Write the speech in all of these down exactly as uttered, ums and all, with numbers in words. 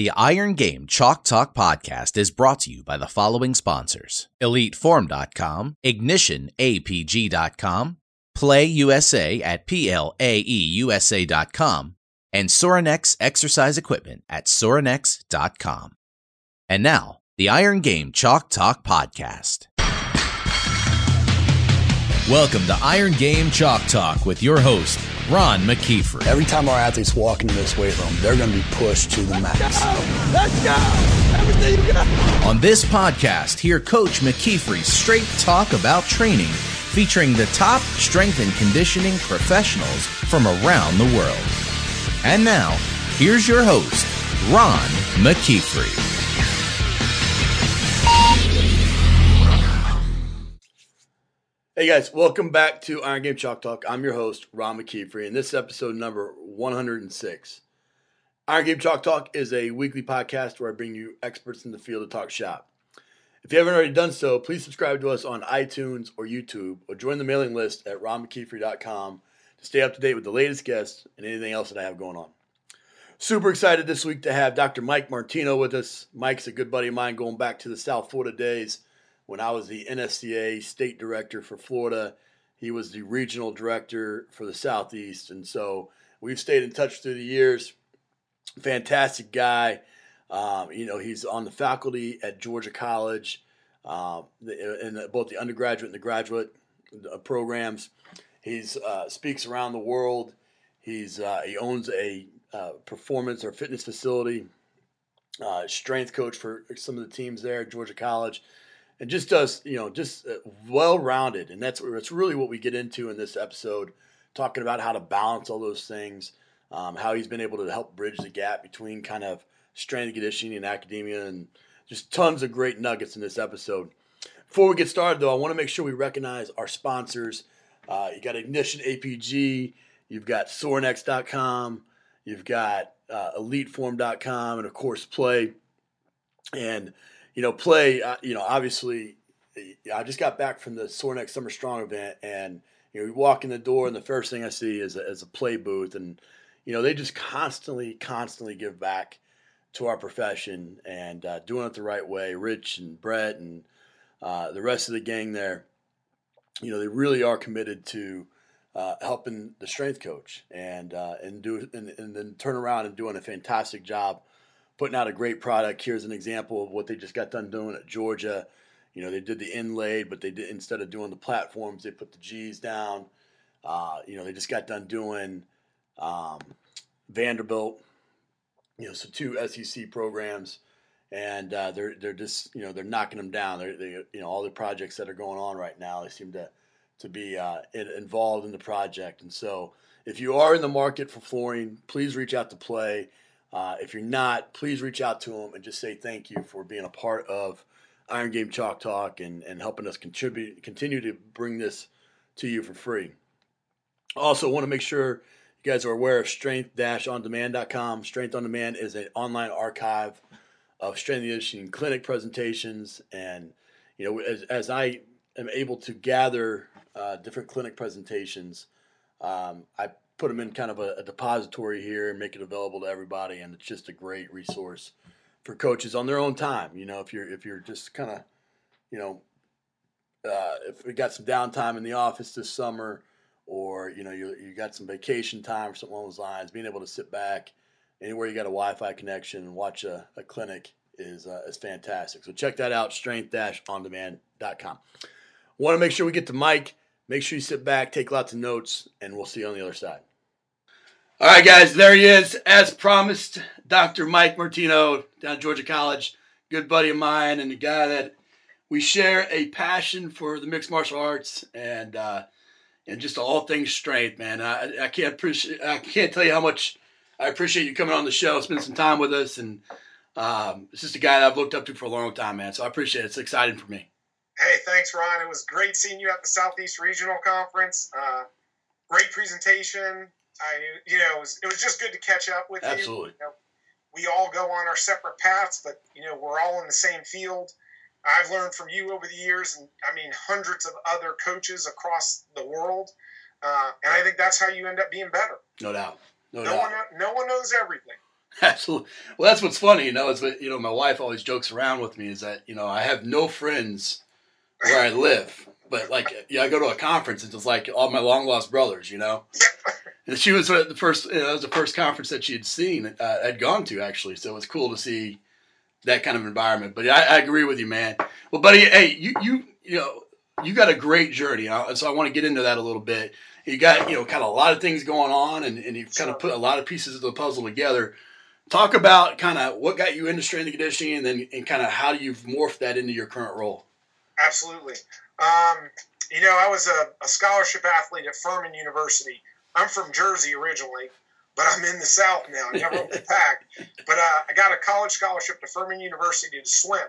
The Iron Game Chalk Talk podcast is brought to you by the following sponsors: Elite Form dot com, Ignition A P G dot com, Play U S A at P L A E U S A dot com, and Sorinex Exercise Equipment at Sorinex dot com. And now, the Iron Game Chalk Talk podcast. Welcome to Iron Game Chalk Talk with your host, Ron McKeefer. Every time our athletes walk into this weight room, they're going to be pushed to the max. Let's go! Let's go! Everything you got! On this podcast, hear Coach McKeefer's straight talk about training, featuring the top strength and conditioning professionals from around the world. And now, here's your host, Ron McKeefer. Hey guys, welcome back to Iron Game Chalk Talk. I'm your host, Ron McKeefer, and this is episode number one hundred six. Iron Game Chalk Talk is a weekly podcast where I bring you experts in the field to talk shop. If you haven't already done so, please subscribe to us on iTunes or YouTube, or join the mailing list at ron mckeefer dot com to stay up to date with the latest guests and anything else that I have going on. Super excited this week to have Doctor Mike Martino with us. Mike's a good buddy of mine going back to the South Florida days. When I was the N S C A state director for Florida, he was the regional director for the Southeast. And so we've stayed in touch through the years. Fantastic guy. Um, you know, he's on the faculty at Georgia College uh, in both the undergraduate and the graduate programs. He's uh, speaks around the world. He's uh, he owns a uh, performance or fitness facility, uh, strength coach for some of the teams there at Georgia College. And just does, you know, just well-rounded. And that's, that's really what we get into in this episode, talking about how to balance all those things, um, how he's been able to help bridge the gap between kind of strength and conditioning and academia, and just tons of great nuggets in this episode. Before we get started, though, I want to make sure we recognize our sponsors. Uh, you got Ignition A P G, you've got Sorinex dot com, you've got uh, Elite Form dot com, and, of course, Play. And You know, Play, uh, you know, obviously, I just got back from the Sorinex Summer Strong event, and, you know, we walk in the door, and the first thing I see is a, is a Play booth. And, you know, they just constantly, constantly give back to our profession and uh, doing it the right way. Rich and Brett and uh, the rest of the gang there, you know, they really are committed to uh, helping the strength coach and, uh, and, do, and, and then turn around and doing a fantastic job putting out a great product. Here's an example of what they just got done doing at Georgia. You know, they did the inlaid, but they did, instead of doing the platforms, they put the G's down. Uh, you know, they just got done doing um, Vanderbilt. You know, so two S E C programs, and uh, they're they're just you know they're knocking them down. They're they you know all the projects that are going on right now, they seem to to be uh, involved in the project. And so, if you are in the market for flooring, please reach out to Play. Uh, if you're not, please reach out to them and just say thank you for being a part of Iron Game Chalk Talk and, and helping us contribute, continue to bring this to you for free. Also, want to make sure you guys are aware of strength dash on demand dot com. Strength on Demand is an online archive of strength and conditioning clinic presentations. And, you know, as, as I am able to gather uh, different clinic presentations, um, I put them in kind of a, a depository here and make it available to everybody, and it's just a great resource for coaches on their own time. You know, if you're if you're just kind of, you know, uh, if we got some downtime in the office this summer, or you know you you got some vacation time or something along those lines, being able to sit back anywhere you got a Wi-Fi connection and watch a, a clinic is uh, is fantastic. So check that out, strength dash on demand dot com. Want to make sure we get to Mike. Make sure you sit back, take lots of notes, and we'll see you on the other side. All right, guys, there he is. As promised, Doctor Mike Martino down at Georgia College, good buddy of mine and a guy that we share a passion for the mixed martial arts and uh, and just all things strength, man. I, I can't appreciate, I can't tell you how much I appreciate you coming on the show, spending some time with us, and um, it's just a guy that I've looked up to for a long time, man. So I appreciate it. It's exciting for me. Hey, thanks, Ron. It was great seeing you at the Southeast Regional Conference. Uh, great presentation. I, you know, it was, it was just good to catch up with Absolutely. you. You know, we all go on our separate paths, but, you know, we're all in the same field. I've learned from you over the years, and, I mean, hundreds of other coaches across the world. Uh, and I think that's how you end up being better. No doubt. No, No doubt. one, no one knows everything. Absolutely. Well, that's what's funny, you know, is that, you know, my wife always jokes around with me is that, you know, I have no friends where I live. But, like, yeah, I go to a conference, and it's like all my long-lost brothers, you know. And she was the first, you know, that was the first conference that she had seen, uh, had gone to, actually. So it was cool to see that kind of environment. But I, I agree with you, man. Well, buddy, hey, you, you, you know, you got a great journey. And so I want to get into that a little bit. You got, you know, kind of a lot of things going on, and, and you've kind of put a lot of pieces of the puzzle together. Talk about kind of what got you into strength and conditioning, and then and kind of how you've morphed that into your current role. Absolutely. Um, you know, I was a, a scholarship athlete at Furman University. I'm from Jersey originally, but I'm in the South now. I never went back. But uh, I got a college scholarship to Furman University to swim.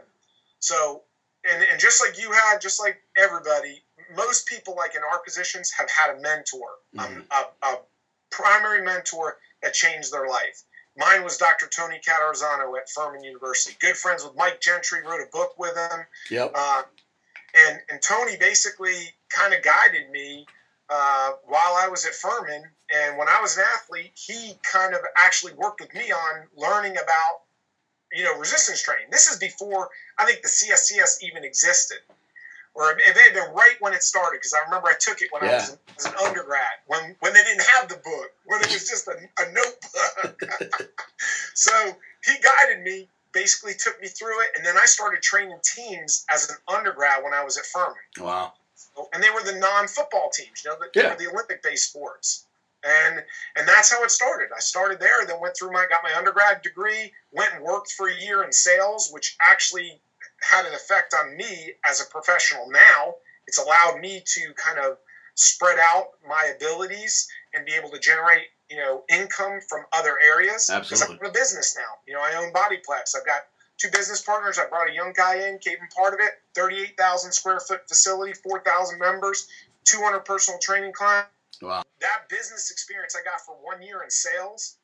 So, and, and just like you had, just like everybody, most people like in our positions have had a mentor, mm-hmm. um, a, a primary mentor that changed their life. Mine was Doctor Tony Catarzano at Furman University. Good friends with Mike Gentry, wrote a book with him. Yep. Uh, and, and Tony basically kind of guided me uh, while I was at Furman. And when I was an athlete, he kind of actually worked with me on learning about, you know, resistance training. This is before, I think, the C S C S even existed. Or it may have been right when it started, because I remember I took it when yeah. I was, was an undergrad, when when they didn't have the book, when it was just a, a notebook. So he guided me, basically took me through it, and then I started training teams as an undergrad when I was at Furman. Wow. And they were the non-football teams, you know, the, yeah. the Olympic-based sports. And and that's how it started. I started there, then went through my, got my undergrad degree, went and worked for a year in sales, which actually had an effect on me as a professional now. It's allowed me to kind of spread out my abilities and be able to generate, you know, income from other areas. Absolutely. Because I'm in a business now. You know, I own BodyPlex. I've got two business partners. I brought a young guy in, gave him part of it, thirty-eight thousand square foot facility, four thousand members, two hundred personal training clients. Wow. That business experience I got for one year in sales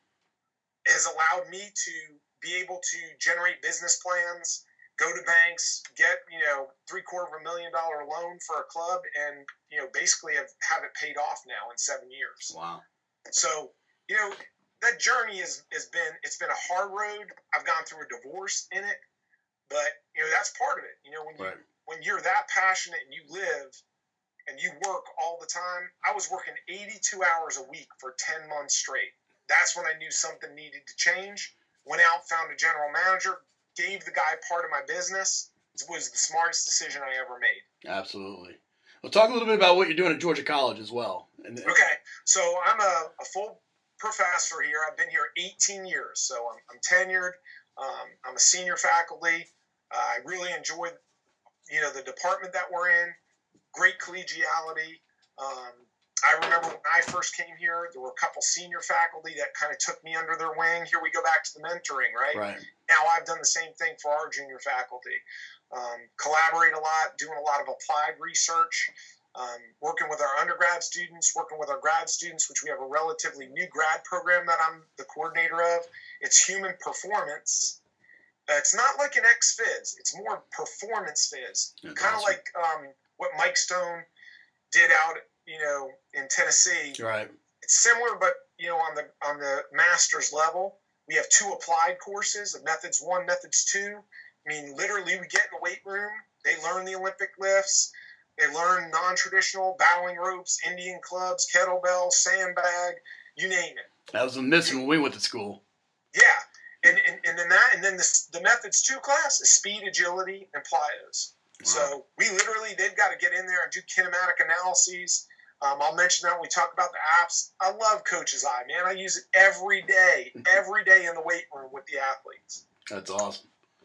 has allowed me to be able to generate business plans, go to banks, get, you know, three quarter of a million dollar loan for a club, and, you know, basically have, have it paid off now in seven years. Wow. So, you know, that journey has, has been, it's been a hard road. I've gone through a divorce in it, but, you know, that's part of it. You know, when you, right. when you're that passionate and you live and you work all the time, I was working eighty-two hours a week for ten months straight. That's when I knew something needed to change. Went out, found a general manager, gave the guy part of my business. It was the smartest decision I ever made. Absolutely. Well, talk a little bit about what you're doing at Georgia College as well. And, okay. So I'm a, a full professor here. I've been here eighteen years. So I'm, I'm tenured. Um, I'm a senior faculty. Uh, I really enjoy, you know, the department that we're in. Great collegiality. Um, I remember when I first came here, there were a couple senior faculty that kind of took me under their wing. Here we go back to the mentoring, right? Right. Now I've done the same thing for our junior faculty. Um, collaborate a lot, doing a lot of applied research, um, working with our undergrad students, working with our grad students, which we have a relatively new grad program that I'm the coordinator of. It's human performance. Uh, it's not like an X-Phys. It's more performance phys. Kind of awesome. like um, what Mike Stone did out, you know, in Tennessee. Right. It's similar, but, you know, on the on the master's level, we have two applied courses, the methods one, methods two. I mean, literally, we get in the weight room. They learn the Olympic lifts. They learn non-traditional bowling ropes, Indian clubs, kettlebell, sandbag, you name it. That was missing when we went to school. Yeah. And, and, and then that, and then the, the methods two class is speed, agility, and plyos. Wow. So we literally, they've got to get in there and do kinematic analyses. Um, I'll mention that when we talk about the apps. I love Coach's Eye, man. I use it every day, every day in the weight room with the athletes. That's awesome.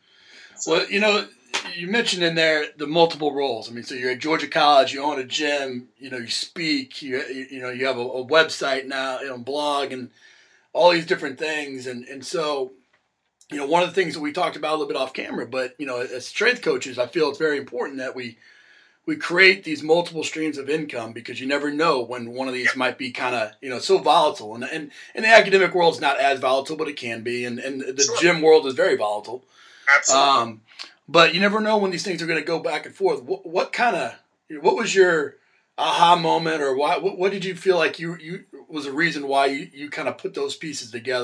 So, well, you know, you mentioned in there the multiple roles. I mean, so you're at Georgia College, you own a gym, you know, you speak, you you know, you have a, a website now, you know, blog, and all these different things. And, and so, you know, one of the things that we talked about a little bit off camera, but, you know, as strength coaches, I feel it's very important that we we create these multiple streams of income, because you never know when one of these might be kind of, you know, so volatile. And, and, and the academic world is not as volatile, but it can be. And, and the Sure. gym world is very volatile. Absolutely. Um, but you never know when these things are going to go back and forth. What, what kind of, what was your aha moment, or why, what, what did you feel like you, you was a reason why you, you kind of put those pieces together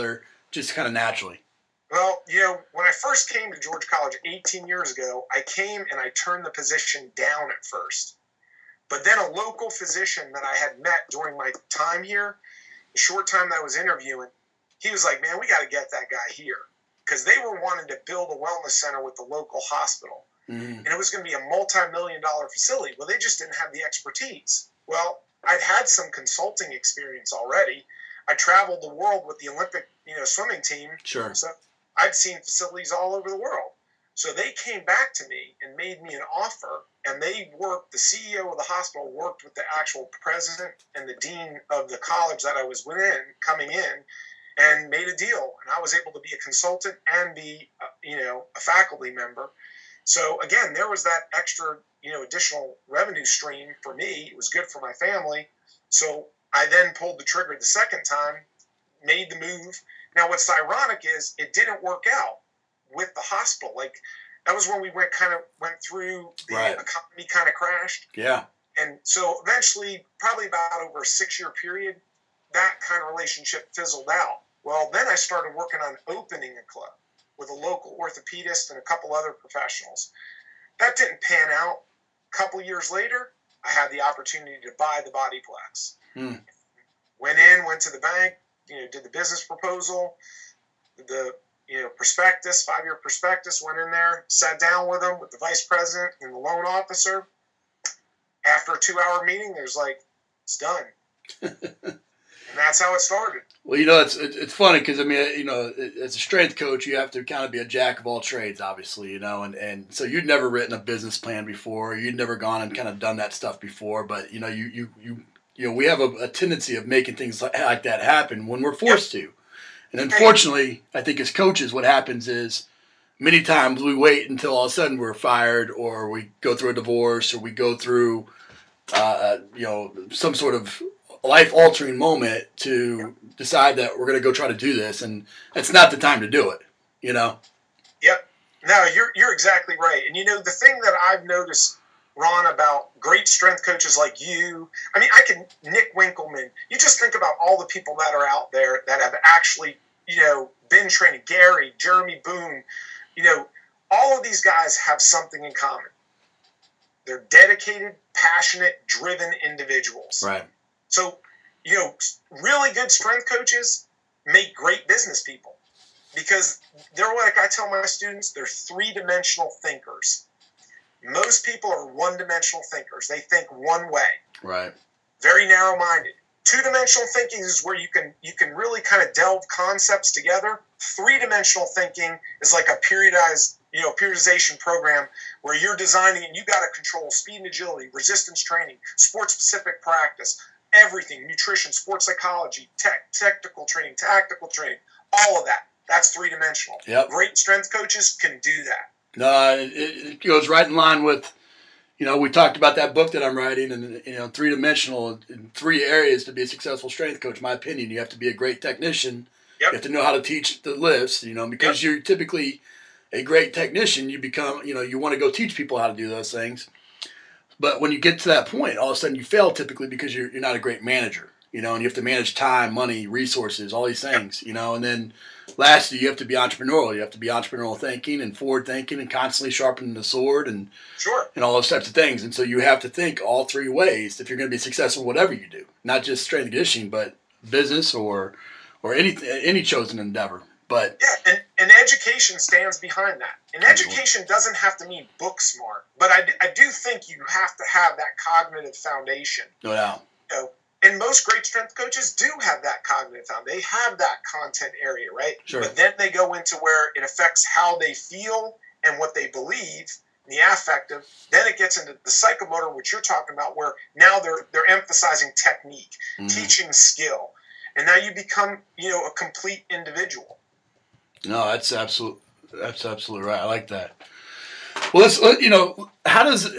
just kind of naturally? Well, you know, when I first came to Georgia College eighteen years ago, I came and I turned the position down at first. But then a local physician that I had met during my time here, the short time that I was interviewing, he was like, man, we got to get that guy here. Because they were wanting to build a wellness center with the local hospital. Mm-hmm. And it was going to be a multi-million dollar facility. Well, they just didn't have the expertise. Well, I'd had some consulting experience already. I traveled the world with the Olympic, you know, swimming team. Sure. So I'd seen facilities all over the world. So they came back to me and made me an offer, and they worked, the C E O of the hospital worked with the actual president and the dean of the college that I was within, coming in, and made a deal. And I was able to be a consultant and be, uh, you know, a faculty member. So again, there was that extra, you know, additional revenue stream for me. It was good for my family. So I then pulled the trigger the second time, made the move. Now, what's ironic is it didn't work out with the hospital. Like, that was when we went kind of went through the right. economy kind of crashed. Yeah. And so eventually, probably about over a six-year period, that kind of relationship fizzled out. Well, then I started working on opening a club with a local orthopedist and a couple other professionals. That didn't pan out. A couple years later, I had the opportunity to buy the Bodyplex. Hmm. Went in, went to the bank, you know, did the business proposal, the you know prospectus, five-year prospectus, went in there, sat down with them, with the vice president and the loan officer. After a two-hour meeting, there's like, it's done. And that's how it started. Well, you know, it's it's funny because, I mean, you know, as a strength coach, you have to kind of be a jack of all trades, obviously, you know, and, and so you'd never written a business plan before. You'd never gone and kind of done that stuff before. But, you know, you you, you, you know, we have a, a tendency of making things like, like that happen when we're forced yep. to. And unfortunately, I think as coaches, what happens is many times we wait until all of a sudden we're fired, or we go through a divorce, or we go through, uh, you know, some sort of life-altering moment to decide that we're going to go try to do this, and it's not the time to do it, you know? Yep. No, you're you're exactly right. And, you know, the thing that I've noticed, Ron, about great strength coaches like you, I mean, I can, Nick Winkelman, you just think about all the people that are out there that have actually, you know, been training, Gary, Jeremy Boone, you know, all of these guys have something in common. They're dedicated, passionate, driven individuals. Right. So, you know, really good strength coaches make great business people because they're, like I tell my students, they're three-dimensional thinkers. Most people are one-dimensional thinkers. They think one way. Right. Very narrow-minded. Two-dimensional thinking is where you can you can really kind of delve concepts together. Three-dimensional thinking is like a periodized, you know, periodization program where you're designing and you got to control speed and agility, resistance training, sport-specific practice, everything, nutrition, sports psychology, tech, technical training, tactical training, all of that. That's three-dimensional. Yep. Great strength coaches can do that. No, it, it goes right in line with, you know, we talked about that book that I'm writing, and, you know, three-dimensional in three areas to be a successful strength coach. In my opinion, you have to be a great technician. Yep. You have to know how to teach the lifts, you know, because yep. you're typically a great technician. You become, you know, you want to go teach people how to do those things. But when you get to that point, all of a sudden you fail typically because you're you're not a great manager, you know, and you have to manage time, money, resources, all these things, you know. And then lastly, you have to be entrepreneurial. You have to be entrepreneurial thinking and forward thinking and constantly sharpening the sword and sure. and all those types of things. And so you have to think all three ways if you're going to be successful, whatever you do, not just strength and conditioning, but business or or any any chosen endeavor. But yeah, and, and education stands behind that. And education doesn't have to mean book smart, but I, I do think you have to have that cognitive foundation. No doubt. You know, and most great strength coaches do have that cognitive foundation. They have that content area, right? Sure. But then they go into where it affects how they feel and what they believe, the affective. Then it gets into the psychomotor, which you're talking about, where now they're they're emphasizing technique, mm-hmm. teaching skill, and now you become, you know, a complete individual. No, that's absolute. That's absolutely right. I like that. Well, let's. You know, how does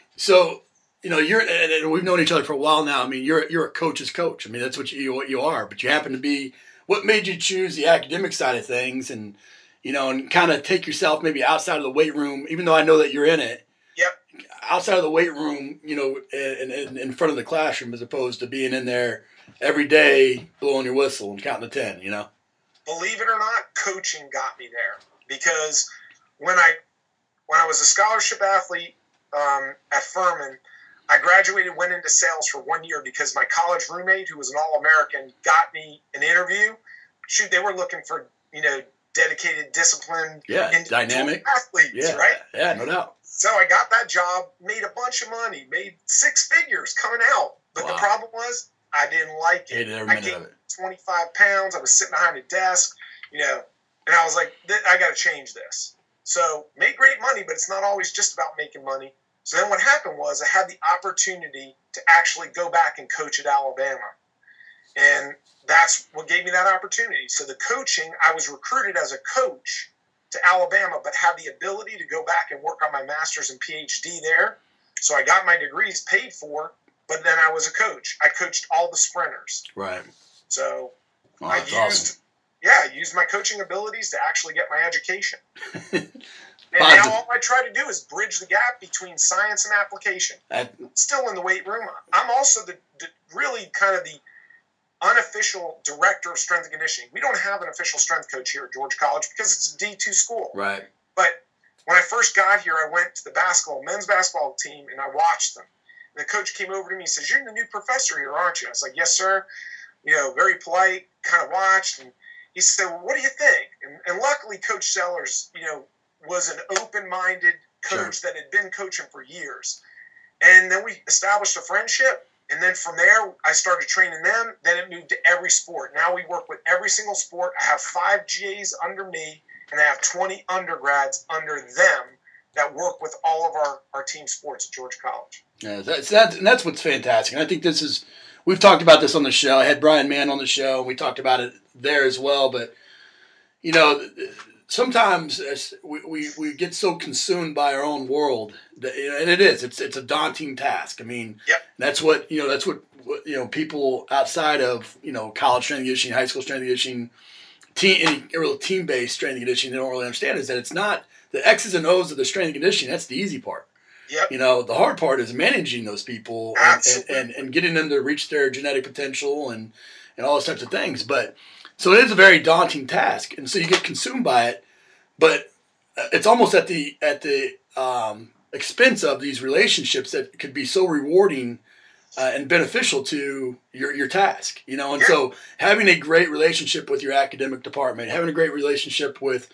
so? You know, you're and we've known each other for a while now. I mean, you're you're a coach's coach. I mean, that's what you what you are. But you happen to be. What made you choose the academic side of things, and you know, and kind of take yourself maybe outside of the weight room, even though I know that you're in it. Yep. Outside of the weight room, you know, in, in, in front of the classroom, as opposed to being in there every day blowing your whistle and counting to ten. You know. believe it or not, coaching got me there, because when I when I was a scholarship athlete um, at Furman, I graduated, went into sales for one year because my college roommate, who was an All-American, got me an interview. Shoot, they were looking for, you know, dedicated, disciplined, yeah, dynamic athletes, yeah, right? Yeah, no doubt. So I got that job, made a bunch of money, made six figures coming out. But wow. the problem was I didn't like it. Hated every I minute gained of it. twenty-five pounds. I was sitting behind a desk, you know, and I was like, I got to change this. So made great money, but it's not always just about making money. So then what happened was I had the opportunity to actually go back and coach at Alabama. And that's what gave me that opportunity. So the coaching, I was recruited as a coach to Alabama, but had the ability to go back and work on my master's and P H D there. So I got my degrees paid for, but then I was a coach. I coached all the sprinters. Right. So oh, I used, awesome. yeah, I used my coaching abilities to actually get my education. And now all I try to do is bridge the gap between science and application. That, Still in the weight room. I'm also the, the really kind of the unofficial director of strength and conditioning. We don't have an official strength coach here at George College because it's a D two school. right. But when I first got here, I went to the basketball, men's basketball team, and I watched them. And the coach came over to me and says, "You're the new professor here, aren't you?" I was like, "Yes, sir." You know, very polite, kind of watched. And he said, "Well, what do you think?" And, and luckily, Coach Sellers, you know, was an open-minded coach Sure. that had been coaching for years. And then we established a friendship. And then from there, I started training them. Then it moved to every sport. Now we work with every single sport. I have five G As under me, and I have twenty undergrads under them that work with all of our, our team sports at George College. Yeah, that's, that's, and that's what's fantastic. And I think this is, we've talked about this on the show. I had Brian Mann on the show, and we talked about it there as well. But, you know, sometimes we, we, we get so consumed by our own world, that, and it is. It's it's a daunting task. I mean, Yep. that's what you know. That's what, what you know. People outside of you know college strength and conditioning, high school strength and conditioning, team any real team based strength and conditioning, they don't really understand is that it's not the X's and O's of the strength and conditioning. That's the easy part. Yep. You know, the hard part is managing those people and, and, Absolutely. and, and getting them to reach their genetic potential and and all those types of things. But so it is a very daunting task, and so you get consumed by it. But it's almost at the at the um, expense of these relationships that could be so rewarding uh, and beneficial to your your task, you know. And Yeah. so having a great relationship with your academic department, having a great relationship with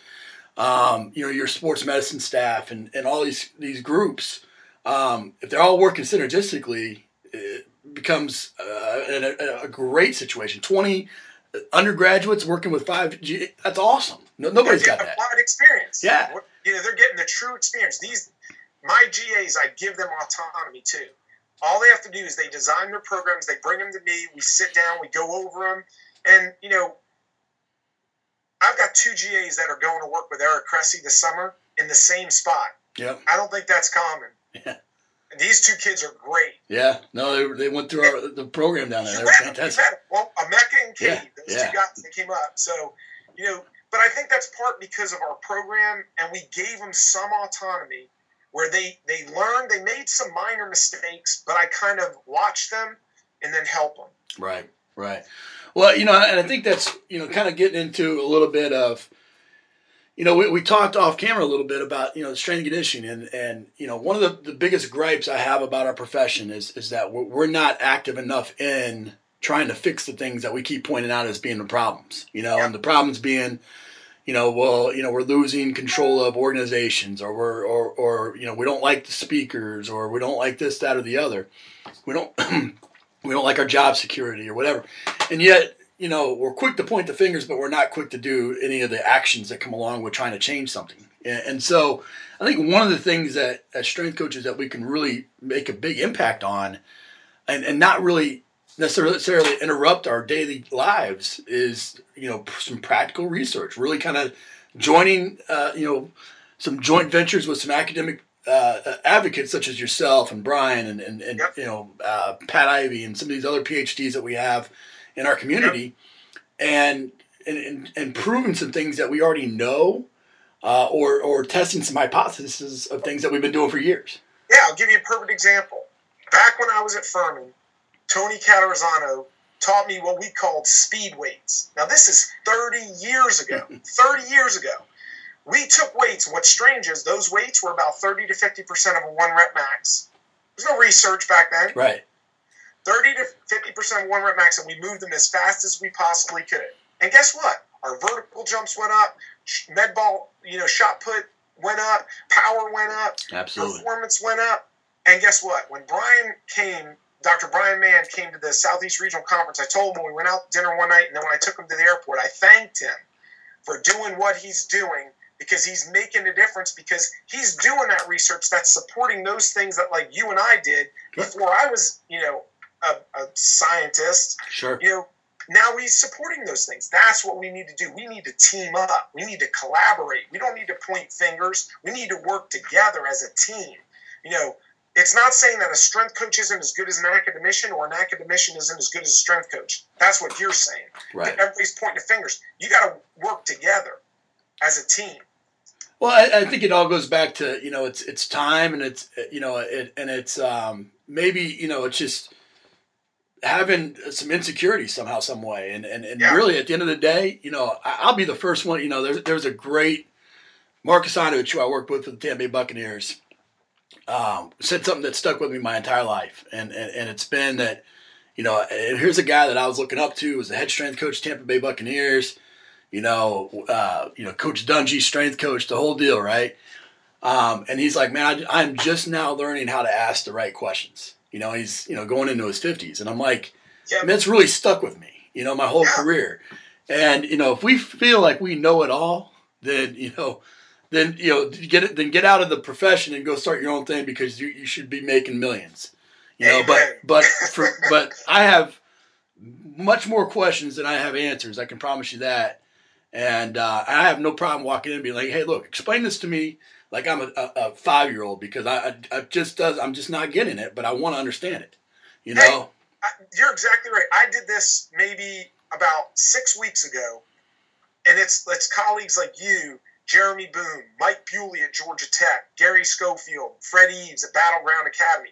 um, you know your sports medicine staff, and, and all these these groups, um, if they're all working synergistically, it becomes uh, a, a great situation. Twenty undergraduates working with five G, that's awesome. No, nobody's They're got getting that. applied experience. Yeah. You know, they're getting the true experience. These, my G As, I give them autonomy too. All they have to do is they design their programs, they bring them to me, we sit down, we go over them. And, you know, I've got two G As that are going to work with Eric Cressy this summer in the same spot. Yep. I don't think that's common. Yeah. And these two kids are great. Yeah. No, they, they went through our, the program down there. You They were met them, you fantastic. met them. Well, Emeka and Katie, Yeah, those yeah. two guys that came up. So, you know, but I think that's part because of our program, and we gave them some autonomy where they, they learned, they made some minor mistakes, but I kind of watched them and then help them. Right, right. Well, you know, and I think that's, you know, kind of getting into a little bit of, you know, we, we talked off camera a little bit about, you know, strength and conditioning. And, and you know, one of the, the biggest gripes I have about our profession is, is that we're, we're not active enough in trying to fix the things that we keep pointing out as being the problems, you know, Yeah. and the problems being, you know, well, you know, we're losing control of organizations, or we're, or, or, you know, we don't like the speakers, or we don't like this, that, or the other. We don't, we don't like our job security or whatever. And yet, you know, we're quick to point the fingers, but we're not quick to do any of the actions that come along with trying to change something. And, and so I think one of the things that as strength coaches that we can really make a big impact on, and, and not really necessarily interrupt our daily lives, is, you know, some practical research, really kind of joining, uh, you know, some joint ventures with some academic uh, advocates such as yourself and Brian and, and, and Yep. you know, uh, Pat Ivy and some of these other P H Ds that we have in our community, and, and, and, and proving some things that we already know, uh, or, or testing some hypotheses of things that we've been doing for years. Yeah, I'll give you a perfect example. Back when I was at Furman, Tony Catarizano taught me what we called speed weights. Now, this is thirty years ago. thirty years ago. We took weights, and what's strange is those weights were about thirty to fifty percent of a one rep max. There's no research back then. Right. thirty to fifty percent of one rep max, and we moved them as fast as we possibly could. And guess what? Our vertical jumps went up, med ball, you know, shot put went up, power went up, Absolutely. Performance went up. And guess what? When Brian came, Doctor Brian Mann came to the Southeast Regional Conference, I told him when we went out to dinner one night, and then when I took him to the airport, I thanked him for doing what he's doing, because he's making a difference, because he's doing that research that's supporting those things that, like you and I did before I was, you know, a, a scientist. Sure. You know, now he's supporting those things. That's what we need to do. We need to team up. We need to collaborate. We don't need to point fingers. We need to work together as a team. You know, it's not saying that a strength coach isn't as good as an academician, or an academician isn't as good as a strength coach. That's what you're saying. Right. Everybody's pointing fingers. You got to work together as a team. Well, I, I think it all goes back to, you know, it's it's time, and it's, you know, it, and it's um, maybe, you know, it's just having some insecurity somehow, some way. And, and, and Yeah. really, at the end of the day, you know, I, I'll be the first one. You know, there's, there's a great Marcus Anovich, who I worked with with the Tampa Bay Buccaneers, um, said something that stuck with me my entire life. And, and, and it's been that, you know, and here's a guy that I was looking up to, was the head strength coach, Tampa Bay Buccaneers. You know, uh, you know, Coach Dungy, strength coach, the whole deal, right? Um, and he's like, man, I, I'm just now learning how to ask the right questions. You know, he's, you know, going into his fifties. And I'm like, Yeah. man, it's really stuck with me, you know, my whole Yeah. career. And, you know, if we feel like we know it all, then, you know, then, you know, get it, then get out of the profession and go start your own thing, because you, you should be making millions, you know, but, Amen. but, for, but I have much more questions than I have answers. I can promise you that. And uh, I have no problem walking in and being like, "Hey, look, explain this to me like I'm a, a, a five-year-old, because I, I, I just does I'm just not getting it, but I want to understand it." You know? Hey, I, you're exactly right. I did this maybe about six weeks ago, and it's it's colleagues like you, Jeremy Boone, Mike Bewley at Georgia Tech, Gary Schofield, Fred Eves at Battleground Academy.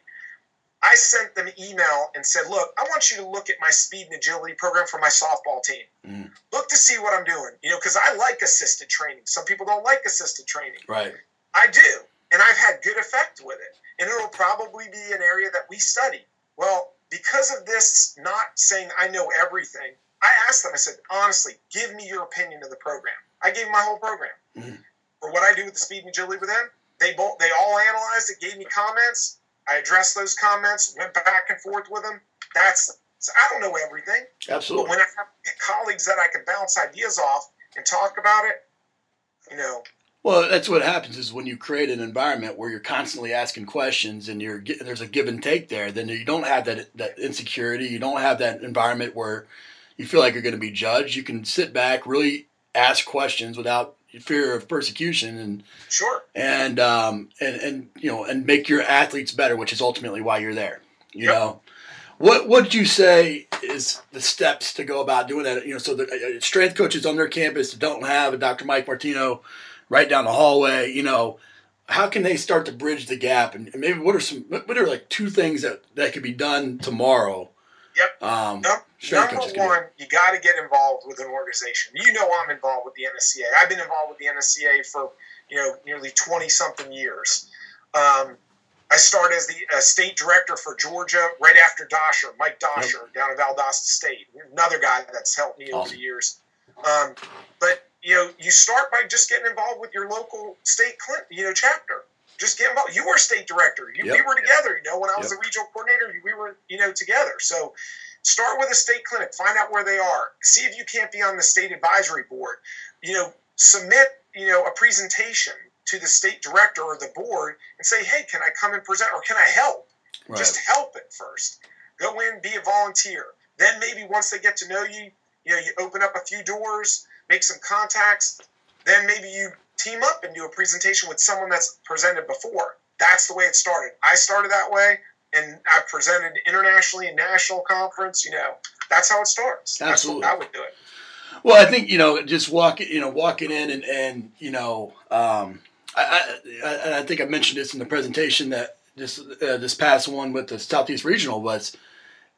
I sent them an email and said, look, I want you to look at my speed and agility program for my softball team. Mm. Look to see what I'm doing, you know, because I like assisted training. Some people don't like assisted training. Right. I do, and I've had good effect with it. And it'll probably be an area that we study. Well, because of this not saying I know everything, I asked them, I said, honestly, give me your opinion of the program. I gave them my whole program. Mm. For what I do with the speed and agility with them, they both they all analyzed it, gave me comments. I addressed those comments, went back and forth with them. That's so I don't know everything. Absolutely. But when I have colleagues that I can bounce ideas off and talk about it, you know. Well, that's what happens is when you create an environment where you're constantly asking questions and you're there's a give and take there, then you don't have that that insecurity. You don't have that environment where you feel like you're going to be judged. You can sit back, really ask questions without fear of persecution, and Sure. and um and and you know and make your athletes better, which is ultimately why you're there. You Yep. know, what what would you say is the steps to go about doing that? You know, so the uh, strength coaches on their campus that don't have a Doctor Mike Martino right down the hallway, you know, how can they start to bridge the gap? And maybe what are some what are like two things that that could be done tomorrow? Yep. Um, Num- strength Number coaches can do. one, you got to get involved with an organization. You know, I'm involved with the N S C A. I've been involved with the N S C A for you know nearly twenty something years. Um, I started as the uh, state director for Georgia right after Dosher, Mike Dosher, Yep. down in Valdosta State. Another guy that's helped me over Awesome. the years. Um, but you know, you start by just getting involved with your local state clinic, you know, chapter. Just get involved. You were state director. You, Yep. We were together. You know, when I was Yep. the regional coordinator, we were you know together. So. Start with a state clinic. Find out where they are. See if you can't be on the state advisory board. You know, submit, you know, a presentation to the state director or the board and say, hey, can I come and present or can I help? Right. Just help it first. Go in, be a volunteer. Then maybe once they get to know you, you know, you open up a few doors, make some contacts. Then maybe you team up and do a presentation with someone that's presented before. That's the way it started. I started that way. And I presented internationally and national conference. You know, that's how it starts. Absolutely. That's what I would do it. Well, I think, you know, just walking, you know, walking in and, and you know, um, I, I, I think I mentioned this in the presentation that this uh, this past one with the Southeast Regional was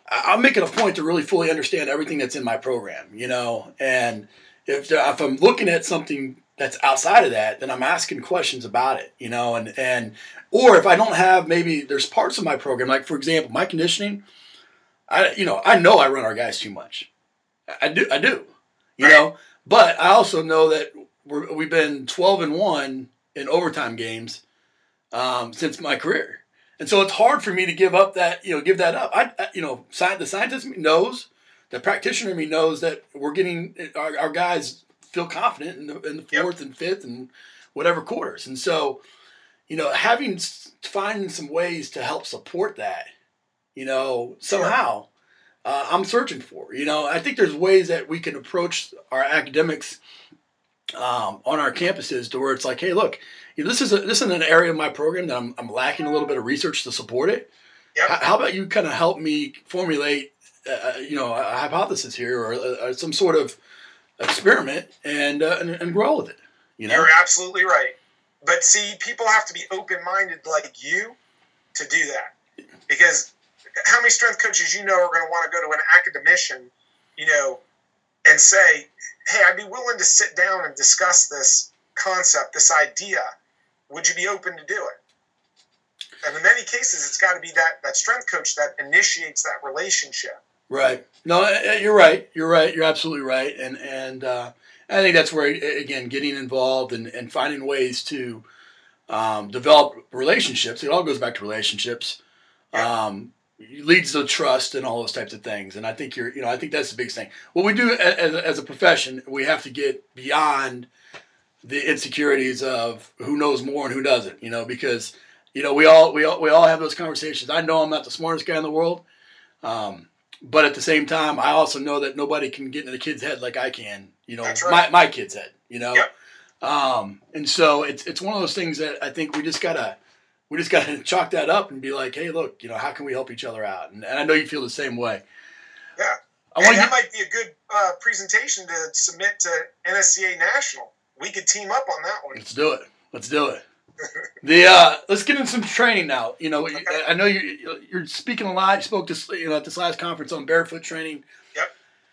I'm making a point to really fully understand everything that's in my program, you know, and if if I'm looking at something that's outside of that, then I'm asking questions about it, you know, and, and or if I don't have, maybe there's parts of my program, like for example, my conditioning, I you know, I know I run our guys too much. I do, I do, you know, but I also know that we're, we've been twelve and one in overtime games um, since my career. And so it's hard for me to give up that, you know, give that up. I, I you know, sci- the scientist in me knows, the practitioner in me knows that we're getting, our, our guys feel confident in the, in the fourth yep. and fifth and whatever quarters. And so, you know, having, finding some ways to help support that, you know, somehow uh, I'm searching for, you know, I think there's ways that we can approach our academics um, on our campuses to where it's like, hey, look, you know, this is a, this is an area of my program that I'm, I'm lacking a little bit of research to support it. Yep. How, how about you kind of help me formulate, uh, you know, a hypothesis here or uh, some sort of experiment and, uh, and and grow with it. You know, you're absolutely right. But see, people have to be open-minded like you to do that, because how many strength coaches you know are going to want to go to an academician, you know, and say, "Hey, I'd be willing to sit down and discuss this concept, this idea. Would you be open to do it?" And in many cases, it's got to be that that strength coach that initiates that relationship. Right. No, you're right. You're right. You're absolutely right. And and uh, I think that's where, again, getting involved and, and finding ways to um, develop relationships. It all goes back to relationships. Um, leads to trust and all those types of things. And I think you're, you know, I think that's the biggest thing. What we do as, as a profession, we have to get beyond the insecurities of who knows more and who doesn't. You know, because you know we all we all we all have those conversations. I know I'm not the smartest guy in the world. Um, But at the same time, I also know that nobody can get into the kid's head like I can, you know, right. my, my kid's head, you know? Yep. Um, and so it's, it's one of those things that I think we just gotta, we just gotta chalk that up and be like, hey, look, you know, how can we help each other out? And, and I know you feel the same way. Yeah. I hey, want that get, might be a good uh, presentation to submit to N S C A National. We could team up on that one. Let's do it. Let's do it. The uh, let's get into some training now. You know, okay. I know you you're speaking a lot. You spoke this you know at this last conference on barefoot training. Yep.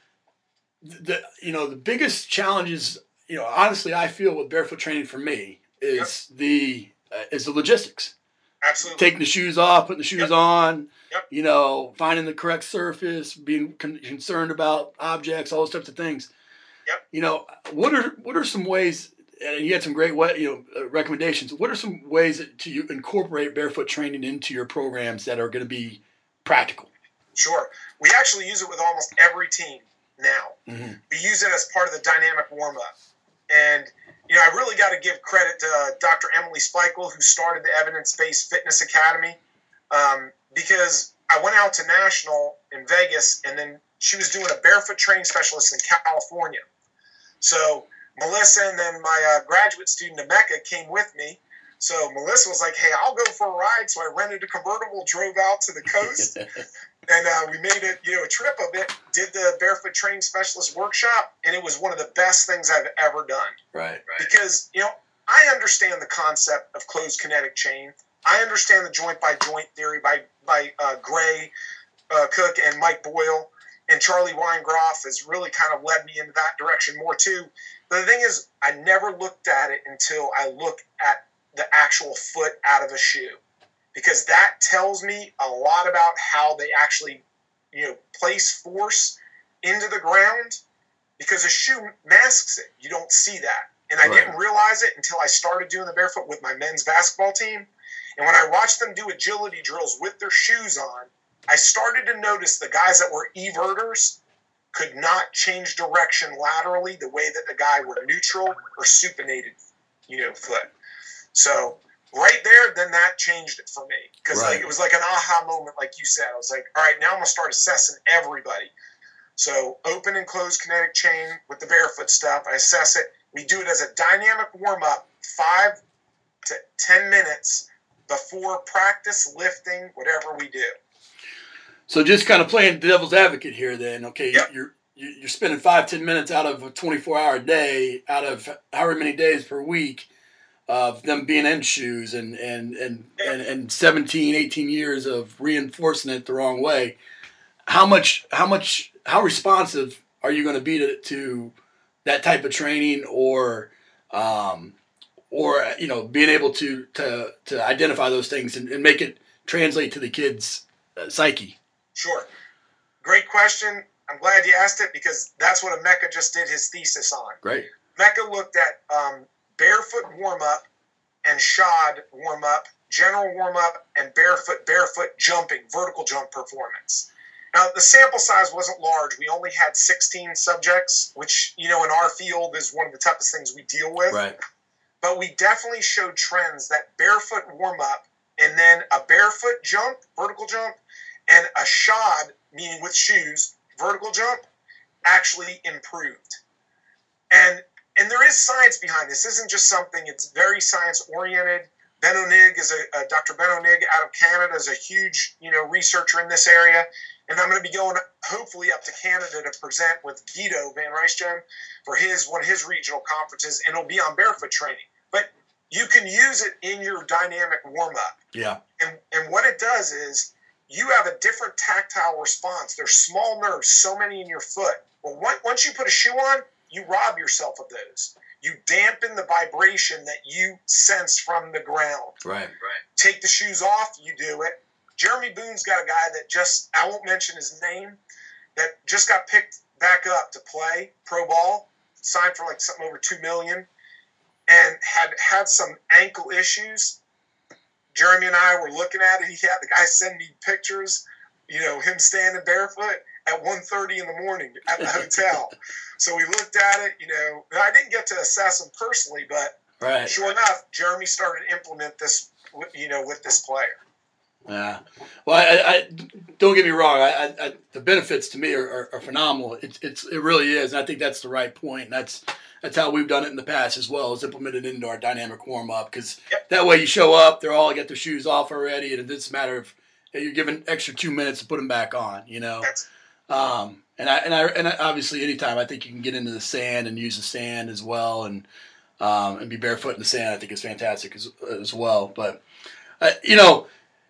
The you know the biggest challenges you know honestly I feel with barefoot training for me is yep. the uh, is the logistics. Absolutely. Taking the shoes off, putting the shoes yep. on. Yep. You know, finding the correct surface, being con- concerned about objects, all those types of things. Yep. You know, what are what are some ways? And you had some great, you know, recommendations. What are some ways to incorporate barefoot training into your programs that are going to be practical? Sure. We actually use it with almost every team now. Mm-hmm. We use it as part of the dynamic warm-up. And, you know, I really got to give credit to uh, Doctor Emily Spikel, who started the Evidence-Based Fitness Academy, um, because I went out to National in Vegas, and then she was doing a barefoot training specialist in California. So Melissa and then my uh, graduate student, Emeka, came with me. So Melissa was like, hey, I'll go for a ride. So I rented a convertible, drove out to the coast, and uh, we made a, you know, a trip of it, did the barefoot training specialist workshop, and it was one of the best things I've ever done. Right. Because, you know, I understand the concept of closed kinetic chain. I understand the joint-by-joint theory by, by uh, Gray uh, Cook and Mike Boyle. And Charlie Weingroff has really kind of led me into that direction more too. But the thing is, I never looked at it until I look at the actual foot out of a shoe, because that tells me a lot about how they actually, you know, place force into the ground, because a shoe masks it. You don't see that. And I right. didn't realize it until I started doing the barefoot with my men's basketball team. And when I watched them do agility drills with their shoes on, I started to notice the guys that were everters could not change direction laterally the way that the guy were neutral or supinated, you know, foot. So right there, then that changed it for me, because right. like, it was like an aha moment, like you said. I was like, all right, now I'm going to start assessing everybody. So open and closed kinetic chain with the barefoot stuff. I assess it. We do it as a dynamic warm-up, five to ten minutes before practice, lifting, whatever we do. So just kind of playing devil's advocate here then, okay, yep. you're you're spending five, ten minutes out of a twenty-four hour day, out of however many days per week of them being in shoes and, and, and, yeah. and, and seventeen, eighteen years of reinforcing it the wrong way. how much, how much, how responsive are you going to be to, to that type of training, or, um, or you know, being able to to to identify those things and, and make it translate to the kids' uh, psyche? Sure, great question. I'm glad you asked it because that's what Emeka just did his thesis on. Great. Emeka looked at um, barefoot warm up and shod warm up, general warm up, and barefoot barefoot jumping, vertical jump performance. Now, the sample size wasn't large. We only had sixteen subjects, which, you know, in our field is one of the toughest things we deal with. Right. But we definitely showed trends that barefoot warm-up and then a barefoot jump, vertical jump, and a shod, meaning with shoes, vertical jump, actually improved. And and there is science behind this. This isn't just something, it's very science-oriented. Ben Onig is a, a Doctor Ben Onig out of Canada is a huge, you know, researcher in this area. And I'm going to be going, hopefully, up to Canada to present with Guido Van Rijsgem for his one of his regional conferences, and it'll be on barefoot training. But you can use it in your dynamic warm-up. Yeah. And and what it does is you have a different tactile response. There's small nerves, so many in your foot. Well, once, once you put a shoe on, you rob yourself of those. You dampen the vibration that you sense from the ground. Right, right. Take the shoes off, you do it. Jeremy Boone's got a guy that just, I won't mention his name, that just got picked back up to play pro ball, signed for like something over two million dollars, and had had some ankle issues. Jeremy and I were looking at it. He had the guy send me pictures, you know, him standing barefoot at one thirty in the morning at the hotel. So we looked at it, you know. I didn't get to assess him personally, but right. Sure enough, Jeremy started to implement this, you know, with this player. Yeah. Well, I, I don't get me wrong. I, I, the benefits to me are, are, are phenomenal. It's it's it really is, and I think that's the right point. And that's that's how we've done it in the past as well, is implemented into our dynamic warm up, because yep. that way you show up, they're all got their shoes off already, and it's a matter of hey, you're given extra two minutes to put them back on. You know. That's- Um, and I and I and I, obviously, anytime I think you can get into the sand and use the sand as well, and um, and be barefoot in the sand, I think is fantastic as as well. But uh, you know.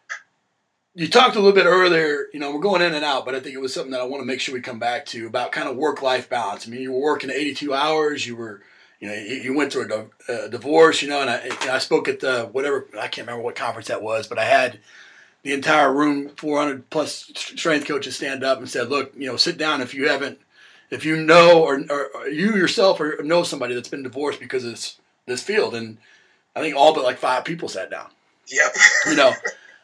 You talked a little bit earlier, you know, we're going in and out, but I think it was something that I want to make sure we come back to about kind of work-life balance. I mean, you were working eighty-two hours, you were, you know, you, you went through a, a divorce, you know, and I, you know, I spoke at the, whatever, I can't remember what conference that was, but I had the entire room, four hundred plus strength coaches stand up and said, look, you know, sit down if you haven't, if you know, or, or, or you yourself or know somebody that's been divorced because of this, this field. And I think all but like five people sat down. Yep. You know,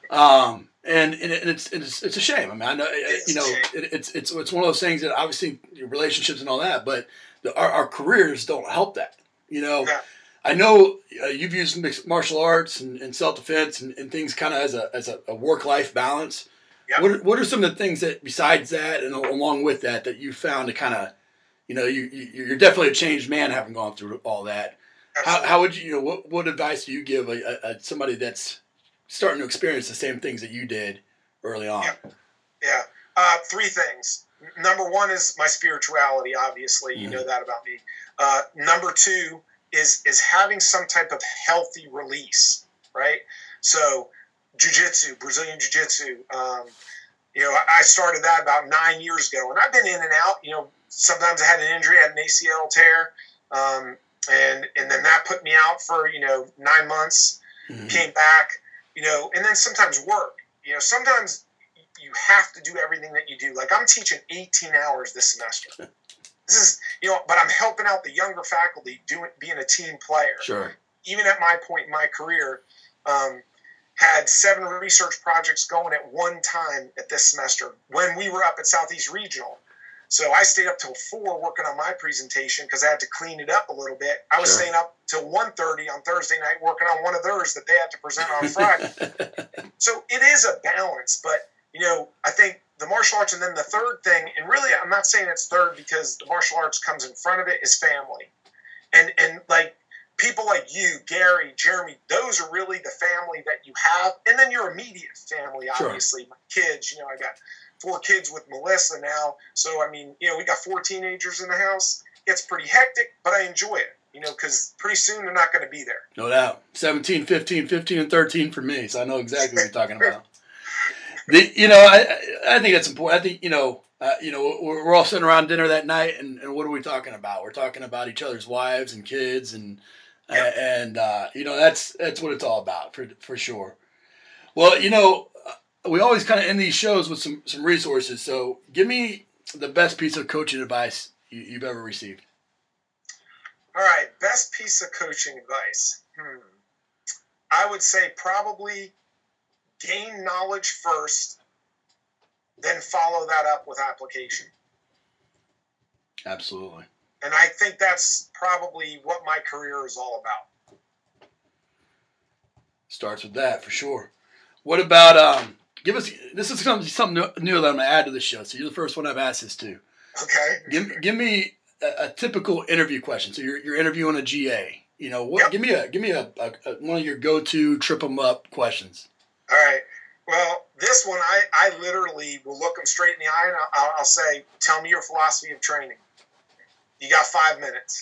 um, And, and it's it's it's a shame. I mean, I know you know it, it's it's it's one of those things that obviously relationships and all that, but the, our our careers don't help that. You know, Yeah. I know uh, you've used mixed martial arts and, and self defense and, and things kind of as a as a, a work life balance. Yep. What are, what are some of the things that besides that and along with that that you found to kind of, you know, you, you you're definitely a changed man having gone through all that. How, how would you you know what what advice do you give a, a, a somebody that's starting to experience the same things that you did early on? Yeah. yeah. Uh, three things. Number one is my spirituality, obviously. You Mm-hmm. know that about me. Uh, number two is is having some type of healthy release, right? So jiu-jitsu, Brazilian jiu-jitsu, um, you know, I started that about nine years ago. And I've been in and out. You know, sometimes I had an injury, I had an A C L tear, um, and, and then that put me out for, you know, nine months, Mm-hmm. came back. You know, and then sometimes work. You know, sometimes you have to do everything that you do. Like I'm teaching eighteen hours this semester. This is, you know, but I'm helping out the younger faculty doing being a team player. Sure. Even at my point in my career, um, had seven research projects going at one time at this semester when we were up at Southeast Regional. So I stayed up till four working on my presentation because I had to clean it up a little bit. I was Sure. staying up till one thirty on Thursday night working on one of theirs that they had to present on Friday. So it is a balance, but, you know, I think the martial arts, and then the third thing, and really I'm not saying it's third because the martial arts comes in front of it, is family. And, and like people like you, Gary, Jeremy, those are really the family that you have. And then your immediate family, Sure. obviously. My kids, you know, I got four kids with Melissa now. So, I mean, you know, we got four teenagers in the house. It's pretty hectic, but I enjoy it, you know, because pretty soon they're not going to be there. No doubt. seventeen, fifteen, fifteen, and thirteen for me, so I know exactly what you're talking about. the, you know, I I think that's important. I think you know, uh, you know, we're, we're all sitting around dinner that night, and, and what are we talking about? We're talking about each other's wives and kids, and Yep. uh, and uh, you know, that's that's what it's all about for for sure. Well, you know, we always kind of end these shows with some some resources. So, give me the best piece of coaching advice you, you've ever received. All right, best piece of coaching advice. Hmm. I would say probably gain knowledge first, then follow that up with application. Absolutely. And I think that's probably what my career is all about. Starts with that for sure. What about um? Give us this is something something new that I'm gonna add to the show. So you're the first one I've asked this to. Okay. Give give me a, a typical interview question. So you're you're interviewing a G A. You know what? Yep. Give me a give me a, a, a one of your go to trip 'em up questions. All right. Well, this one I I literally will look them straight in the eye and I'll, I'll say, "Tell me your philosophy of training." You got five minutes.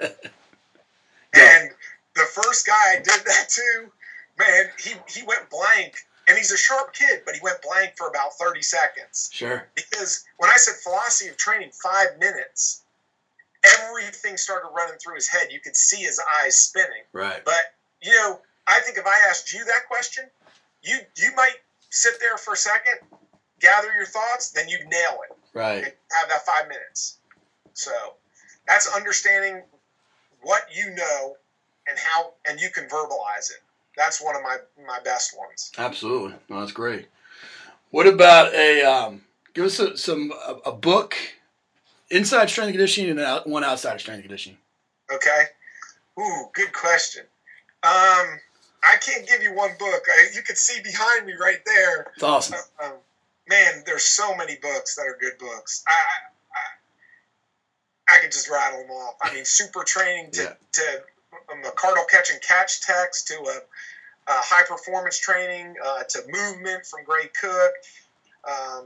And the first guy I did that to, man, he he went blank. And he's a sharp kid, but he went blank for about thirty seconds. Sure. Because when I said philosophy of training, five minutes, everything started running through his head. You could see his eyes spinning. Right. But, you know, I think if I asked you that question, you you might sit there for a second, gather your thoughts, then you'd nail it. Right. And have that five minutes. So that's understanding what you know and how, and you can verbalize it. That's one of my, my best ones. Absolutely. No, that's great. What about a um, give us a, some a, a book, inside strength and conditioning, and out, one outside of strength and conditioning. Okay. Ooh, good question. Um, I can't give you one book. I, you can see behind me right there. It's awesome. Uh, um, man, there's so many books that are good books. I I, I could just rattle them off. I mean, super training to Yeah. to um, a cardinal catch and catch text to a, a high performance training uh, to movement from Gray Cook, um,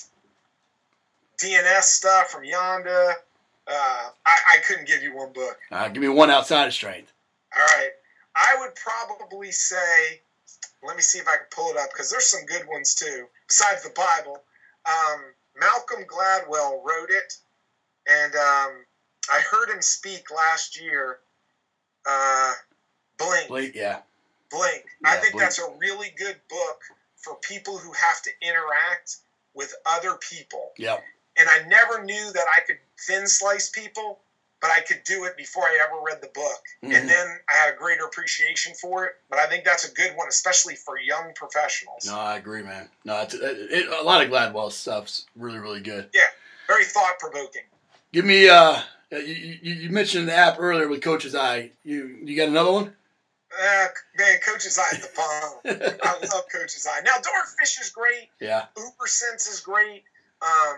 D N S stuff from Yonda. Uh, I, I couldn't give you one book. Uh, give me one outside of strength. All right. I would probably say, let me see if I can pull it up because there's some good ones too, besides the Bible. Um, Malcolm Gladwell wrote it, and um, I heard him speak last year. Uh, Blink. Blake, yeah. Blink. I Yeah, think Blink. that's a really good book for people who have to interact with other people. Yep. And I never knew that I could thin slice people, but I could do it before I ever read the book. Mhm. And then I had a greater appreciation for it. But I think that's a good one, especially for young professionals. No, I agree, man. No, it's, it, it, a lot of Gladwell stuff's really, really good. Yeah, very thought-provoking. Give me, uh, you, you, you mentioned the app earlier with Coach's Eye. You you got another one? Uh, man, Coach's Eye is the bomb. I love Coach's Eye. Now, Dartfish is great. Yeah. UberSense is great. Um,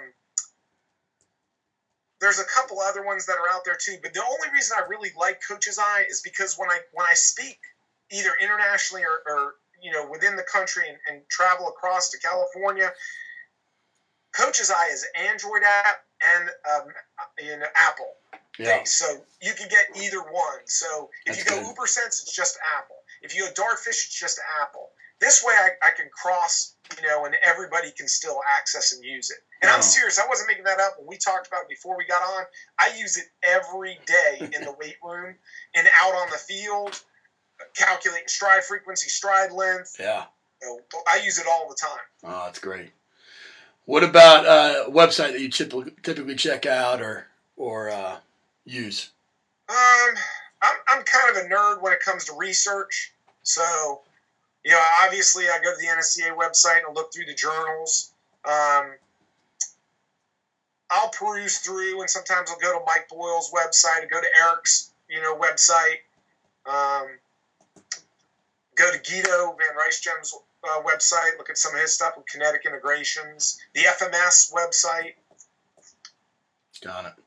there's a couple other ones that are out there too, but the only reason I really like Coach's Eye is because when I when I speak either internationally or, or you know within the country and, and travel across to California, Coach's Eye is an Android app and um, an Apple. Yeah. thing. So you can get either one. So if That's you go good. UberSense, it's just Apple. If you go Dartfish, it's just Apple. This way I, I can cross, you know, and everybody can still access and use it. And Oh. I'm serious. I wasn't making that up. When we talked about it before we got on, I use it every day in the weight room and out on the field, calculating stride frequency, stride length. Yeah. You know, I use it all the time. Oh, that's great. What about uh, a website that you typically, typically check out or or uh, use? Um, I'm I'm kind of a nerd when it comes to research. So, you know, obviously I go to the N S C A website and look through the journals. Um, I'll peruse through, and sometimes I'll go to Mike Boyle's website, or go to Eric's, you know, website. Um, go to Guido Van Rijsgem's uh, website, look at some of his stuff with kinetic integrations. The F M S website. Got it.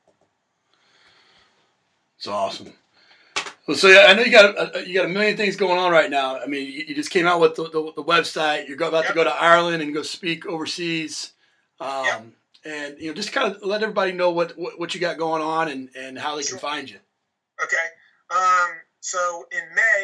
It's awesome. Well, so yeah, I know you got a, you got a million things going on right now. I mean, you, you just came out with the, the, the website. You're about Yep. to go to Ireland and go speak overseas. Um, Yep. And, you know, just kind of let everybody know what, what, what you got going on and, and how they Sure. can find you. Okay. Um, so in May,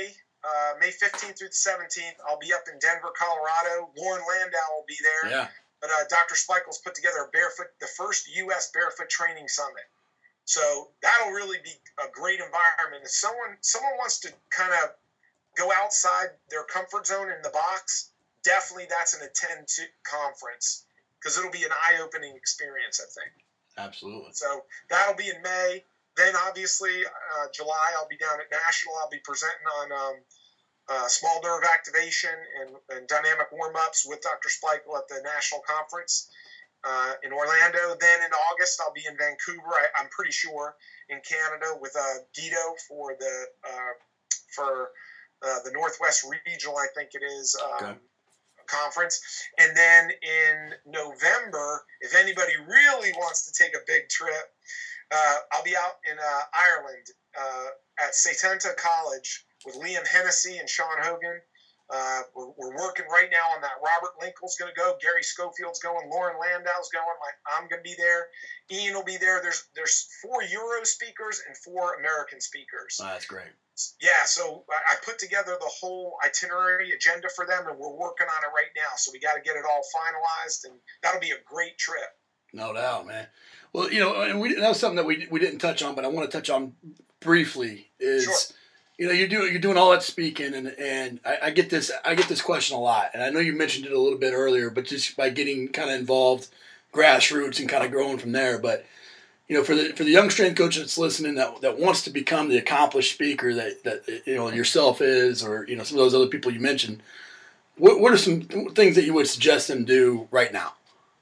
uh, May fifteenth through the seventeenth. I'll be up in Denver, Colorado. Lauren Landau will be there. Yeah. But uh, Doctor Spikel's put together a barefoot, the first U S Barefoot Training Summit. So that'll really be a great environment. If someone someone wants to kind of go outside their comfort zone in the box, definitely that's an attend to conference because it'll be an eye-opening experience, I think. Absolutely. So that'll be in May. Then obviously uh, July I'll be down at National. I'll be presenting on um, uh, small nerve activation and, and dynamic warm-ups with Doctor Spikel at the National Conference uh, in Orlando. Then in August I'll be in Vancouver, I, I'm pretty sure, in Canada with uh, Guido for the uh, for uh, the Northwest Regional, I think it is, um, okay. conference. And then in November, if anybody really wants to take a big trip, uh, I'll be out in uh, Ireland uh, at Satenta College with Liam Hennessy and Sean Hogan. Uh, we're, we're working right now on that. Robert Linkle's going to go. Gary Schofield's going. Lauren Landau's going. My, I'm going to be there. Ian will be there. There's there's four Euro speakers and four American speakers. Oh, that's great. Yeah, so I put together the whole itinerary agenda for them, and we're working on it right now. So we got to get it all finalized, and that'll be a great trip. No doubt, man. Well, you know, and we that was something that we we didn't touch on, but I want to touch on briefly. Is Sure. You know, you're doing you're doing all that speaking, and and I, I get this I get this question a lot, and I know you mentioned it a little bit earlier, but just by getting kind of involved, grassroots, and kind of growing from there. But you know, for the for the young strength coach that's listening that that wants to become the accomplished speaker that that you know yourself is, or you know some of those other people you mentioned, what what are some things that you would suggest them do right now?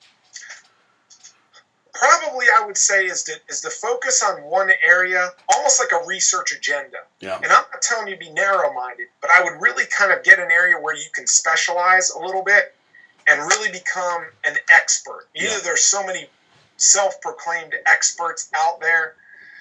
Probably, I would say is to is to focus on one area, almost like a research agenda. Yeah. And I'm not telling you to be narrow-minded, but I would really kind of get an area where you can specialize a little bit and really become an expert. You Yeah. know, there's so many self-proclaimed experts out there,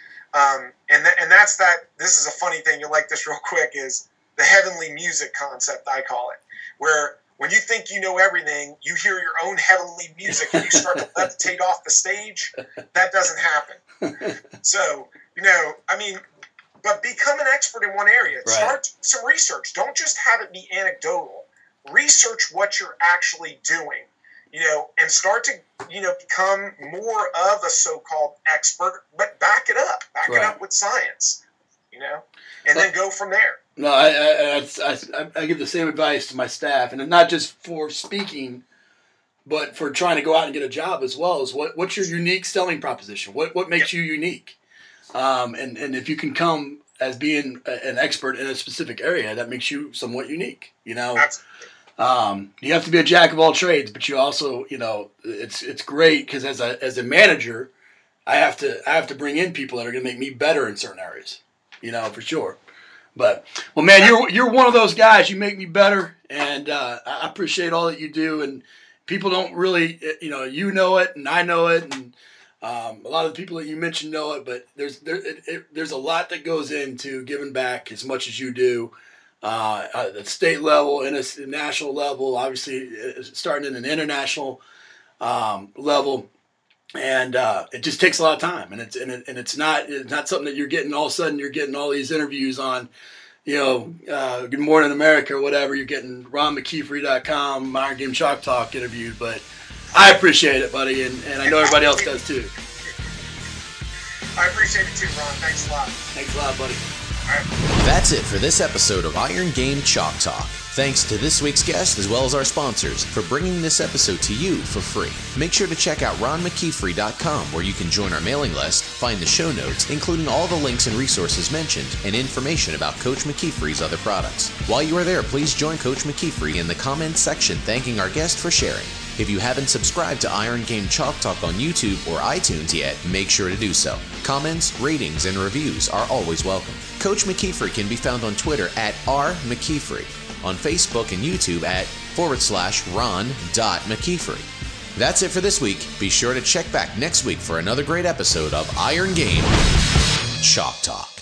um, and th- and that's that. This is a funny thing. You'll like this real quick. Is the heavenly music concept, I call it, where when you think you know everything, you hear your own heavenly music and you start to levitate off the stage. That doesn't happen. So, you know, I mean, but become an expert in one area. Right. Start some research. Don't just have it be anecdotal. Research what you're actually doing, you know, and start to, you know, become more of a so-called expert, but back it up. Back Right. it up with science, you know, and then go from there. No, I I, I I I give the same advice to my staff, and not just for speaking, but for trying to go out and get a job as well. Is what what's your unique selling proposition? What what makes you unique? Um, and and if you can come as being a, an expert in a specific area, that makes you somewhat unique. You know, Absolutely. um, you have to be a jack of all trades, but you also, you know, it's it's great because as a as a manager, I have to I have to bring in people that are going to make me better in certain areas. You know, for sure. But, well, man, you're you're one of those guys. You make me better, and uh, I appreciate all that you do. And people don't really, you know, you know it, and I know it, and um, a lot of the people that you mentioned know it. But there's there it, it, there's a lot that goes into giving back as much as you do uh, at the state level and a national level. Obviously, starting at an international um, level. And uh, it just takes a lot of time, and it's and, it, and it's not it's not something that you're getting all of a sudden. You're getting all these interviews on, you know, uh, Good Morning America or whatever. You're getting Ron McKeefery dot com, Iron Game Chalk Talk interviewed. But I appreciate it, buddy, and, and I know everybody else does too. I appreciate it too, Ron. Thanks a lot. Thanks a lot, buddy. All right. That's it for this episode of Iron Game Chalk Talk. Thanks to this week's guest as well as our sponsors for bringing this episode to you for free. Make sure to check out Ron McKeefery dot com where you can join our mailing list, find the show notes, including all the links and resources mentioned, and information about Coach McKeefery's other products. While you are there, please join Coach McKeefery in the comments section thanking our guest for sharing. If you haven't subscribed to Iron Game Chalk Talk on YouTube or iTunes yet, make sure to do so. Comments, ratings, and reviews are always welcome. Coach McKeefery can be found on Twitter at R McKeefery, on Facebook and YouTube at forward slash Ron dot McKeefery. That's it for this week. Be sure to check back next week for another great episode of Iron Game Chalk Talk.